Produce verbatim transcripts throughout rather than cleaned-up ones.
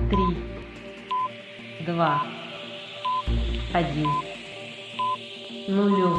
три, два, один, нулю.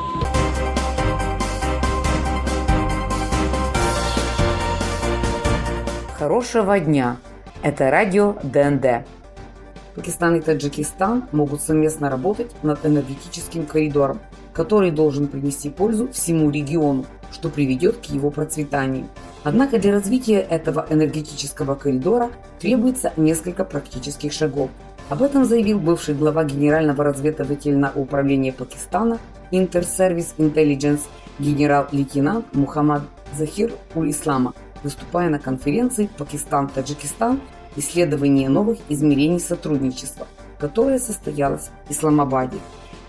Хорошего дня! Это радио ДНД. Пакистан и Таджикистан могут совместно работать над энергетическим коридором, который должен принести пользу всему региону, что приведет к его процветанию. Однако для развития этого энергетического коридора требуется несколько практических шагов. Об этом заявил бывший глава Генерального разведывательного управления Пакистана Inter-Service Intelligence генерал-лейтенант Мухаммад Захир Уль-Ислама, выступая на конференции «Пакистан-Таджикистан. Исследование новых измерений сотрудничества», которая состоялась в Исламабаде.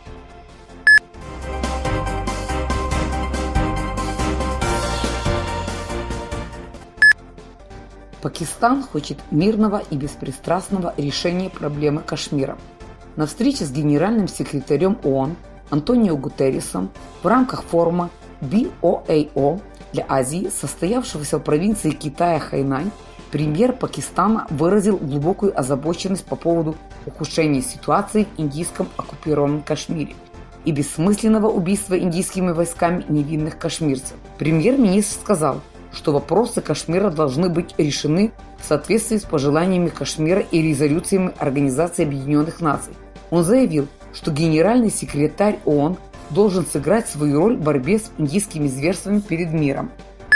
Пакистан хочет мирного и беспристрастного решения проблемы Кашмира. На встрече с генеральным секретарем ООН Антонио Гутерресом в рамках форума би о эй о для Азии, состоявшегося в провинции Китая Хайнань, премьер Пакистана выразил глубокую озабоченность по поводу ухудшения ситуации в индийском оккупированном Кашмире и бессмысленного убийства индийскими войсками невинных кашмирцев. Премьер-министр сказал, что вопросы Кашмира должны быть решены в соответствии с пожеланиями Кашмира и резолюциями Организации Объединенных Наций. Он заявил, что генеральный секретарь ООН должен сыграть свою роль в борьбе с индийскими зверствами перед миром.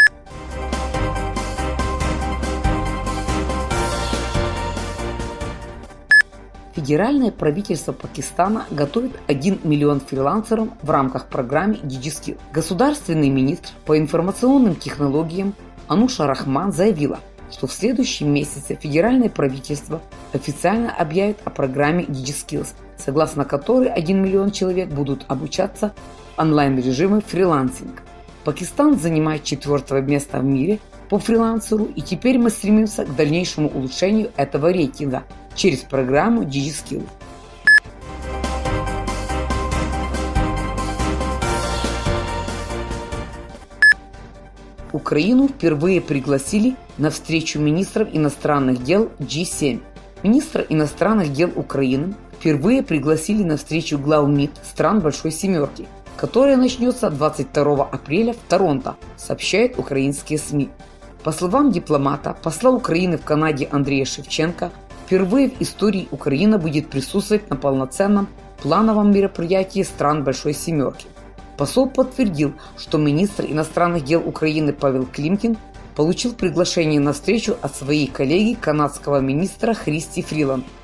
Федеральное правительство Пакистана готовит один миллион фрилансеров в рамках программы DigiSkill. Государственный министр по информационным технологиям Ануша Рахман заявила, что в следующем месяце федеральное правительство официально объявит о программе DigiSkills, согласно которой один миллион человек будут обучаться в онлайн-режиме фрилансинг. Пакистан занимает четвертое место в мире по фрилансеру, и теперь мы стремимся к дальнейшему улучшению этого рейтинга через программу DigiSkill. Украину впервые пригласили на встречу министров иностранных дел джи семь. Министра иностранных дел Украины впервые пригласили на встречу глав МИД стран Большой Семерки, которая начнется двадцать второго апреля в Торонто, сообщают украинские СМИ. По словам дипломата, посла Украины в Канаде Андрея Шевченко, впервые в истории Украина будет присутствовать на полноценном плановом мероприятии стран Большой Семерки. Посол подтвердил, что министр иностранных дел Украины Павел Климкин получил приглашение на встречу от своей коллеги канадского министра Христи Фриланд.